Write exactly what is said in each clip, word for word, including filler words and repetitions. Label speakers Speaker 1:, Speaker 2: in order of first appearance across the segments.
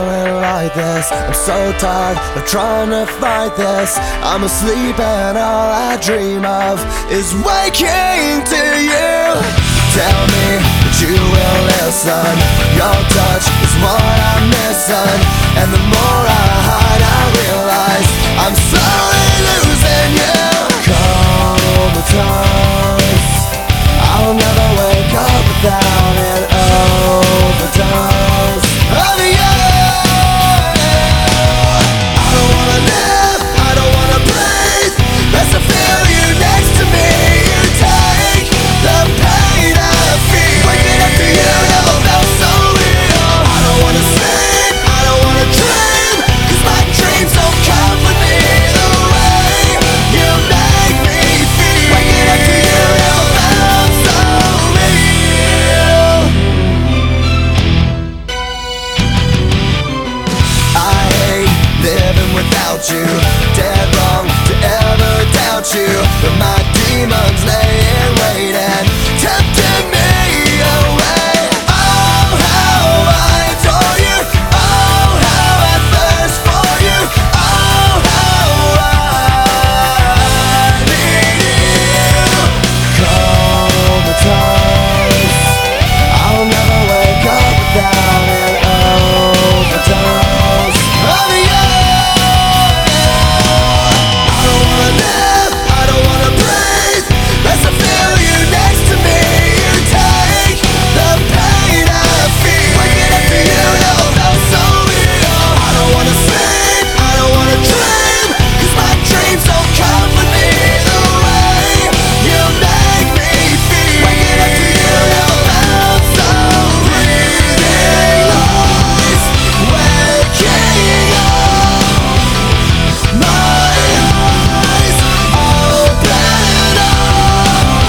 Speaker 1: feeling like this. I'm so tired of trying to fight this. I'm asleep and all I dream of is waking to you. Tell me that you will listen. Your touch is what I'm missing, and the more I hide I realize I'm slowly losing you. Comatose, I'll never wake up without an overdose of you. I don't wanna live, I don't wanna breathe, unless I feel you next to me. You take the pain I feel. Waking up to you never felt so real. I don't wanna sleep, I don't wanna dream, 'cause my dreams don't comfort me the way you make me feel. Waking up to you never felt so real. I hate living without you. Dead wrong to ever doubt you, but my demons lay in wait and tempting me away. Oh, how I adore you. Oh, how I thirst for you. Oh, how I need you. Comatose, I'll never wake up without an overdose of you. I don't wanna live, I don't wanna breathe, unless I feel you next to me. You take the pain I feel. Waking up to you never felt so real. I don't wanna sleep, I don't wanna dream, 'cause my dreams don't comfort me the way you make me feel. Waking up to you never felt so real. Waking up, my eyes open up.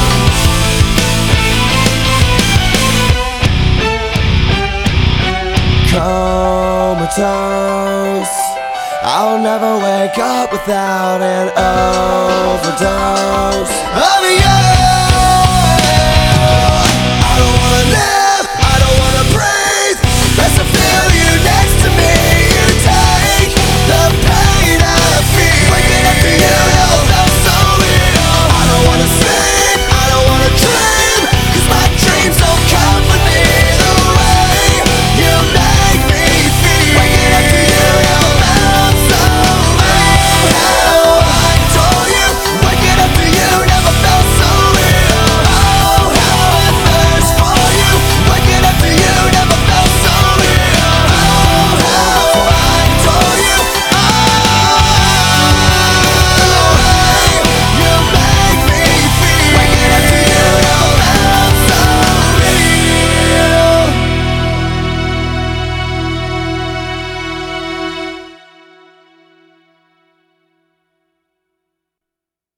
Speaker 1: Comatose, I'll never wake up without an overdose of you.